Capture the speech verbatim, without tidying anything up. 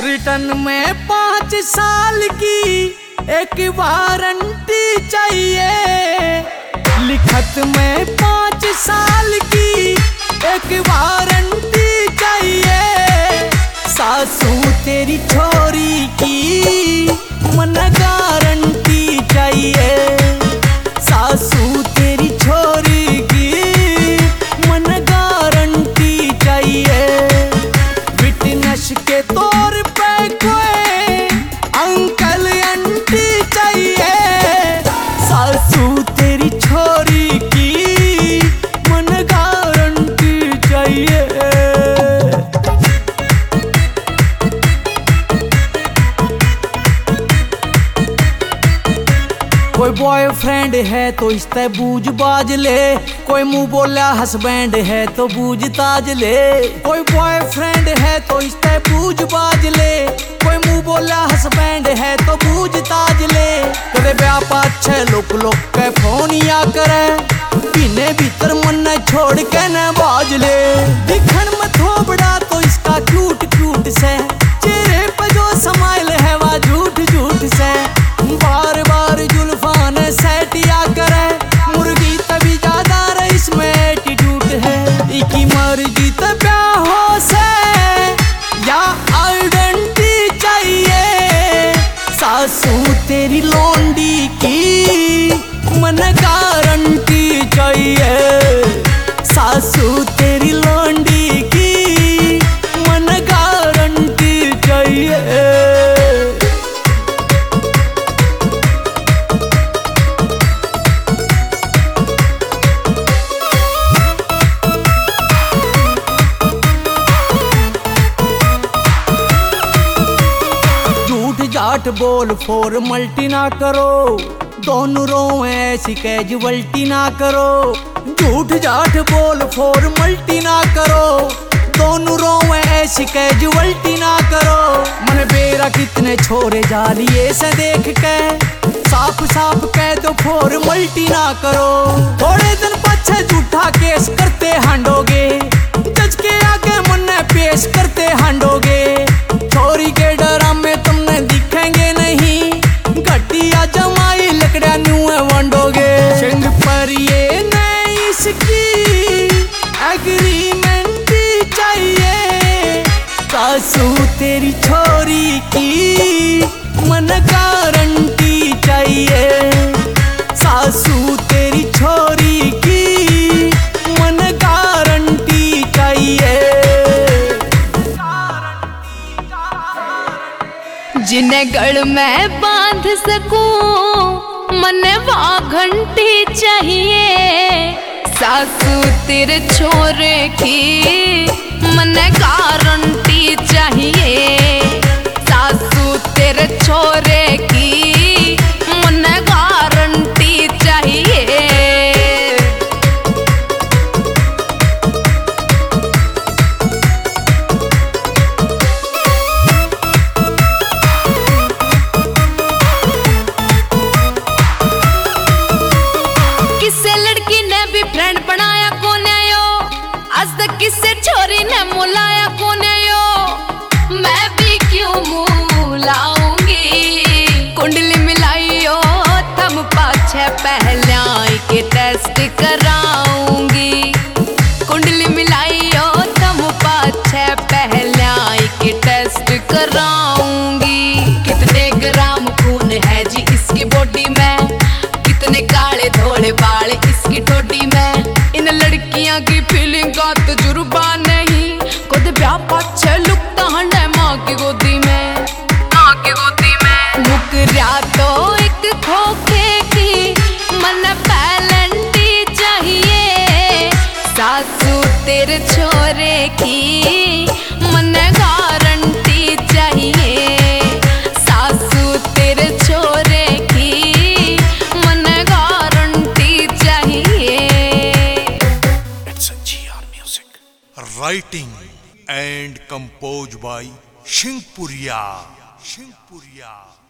Return में पाँच साल की एक वारंटी चाहिए। लिखत में पाँच साल की एक वारंटी चाहिए। सासू तेरी छोरी की मन गारंटी चाहिए। सासू तेरी छोरी की मन गारंटी चाहिए। विटनेस के तौर पे कोई अंकल आंटी चाहिए। सासू तेरी छोरी की मन गारंटी चाहिए। कोई बॉयफ्रेंड है तो इससे बूझ बाज ले। कोई मुंह बोला हस्बैंड है तो बूझ ताज ले। कोई बॉयफ्रेंड है तो इससे बूझ बाज ले। कोई मुंह बोला हस्बैंड है तो बूझ ताज ले। कदे ब्याह पाछे लुक लुक के फोन या करे। पीने भीतर मन न छोड़ के न बाज ले। दिखन में थोबड़ा तो इसका क्यूट क्यूट से। चेहरे पे जो स्माइल है वह झूठ झूठ से। बार बार जुल्फान सेटिया करे। मुर्गी तभी ज्यादा रईस में एटीट्यूड है। इकी मर्जी तो ब्याह हो से या आइडेंटिटी चाहिए। सासू तेरी लोंडी की मन गारंटी चाहिए। सासू तेरी लोंडी की मन गारंटी चाहिए। जाट बोल फॉर्मल्टी ना करो। दोनों रो ऐसी कैजुअल्टी ना करो। झूठ जाट बोल फॉर्मल्टी ना करो। दोनों रो ऐसी कैजुअल्टी ना करो। मन बेरा कितने छोरे जालिए से देख के। साफ साफ कह दो फॉर्मल्टी ना करो। थोड़े दिन पीछे झूठा केस करते हांडोगे। जज के आगे मन पेश करते हांडोगे। छोरी के डरा में तुमने दिखेंगे नहीं। घटिया जमाई लकड़ा न्यू वंडोगे। सिंग पर ये नहीं इसकी एग्रीमेंट चाहिए। सासू तेरी छोरी की मन गारंटी चाहिए। सासू तेरी छोरी की मन गारंटी चाहिए। जिन्हें गढ़ में बांध सकूं मन वहाँ घंटी चाहिए। सासू तेरे छोरे की मन गारंटी चाहिए। सासू तेरे छोरे की मन गारंटी चाहिए। फ्रेंड बनाया कोने यो आज तक किससे छोरी ने मुलाया कोने यो। मैं भी क्यों मुँह लाऊंगी। कुंडली मिलाइयो थम पाछे पहले के टेस्ट कराऊंगी। कुंडली मिलाइयो थम पाछे पहले के टेस्ट कराऊंगी। कितने ग्राम खून है जी इसकी बॉडी में। कितने काले धोले बाल इसकी ठोडी में। इन लड़कियां की फीलिंग का तजुर्बा नहीं। खुद ब्याह पाछे लुकता हंडे माँ की गोदी में। माँ की गोदी में मुकरिया तो एक खोखे की मन पैलेंटी चाहिए। सासू तेरे छोरे की मन गारंटी चाहिए। सासू तेरे छोरे की मन गारंटी चाहिए। Writing and composed by Shingpuria. Shingpuria.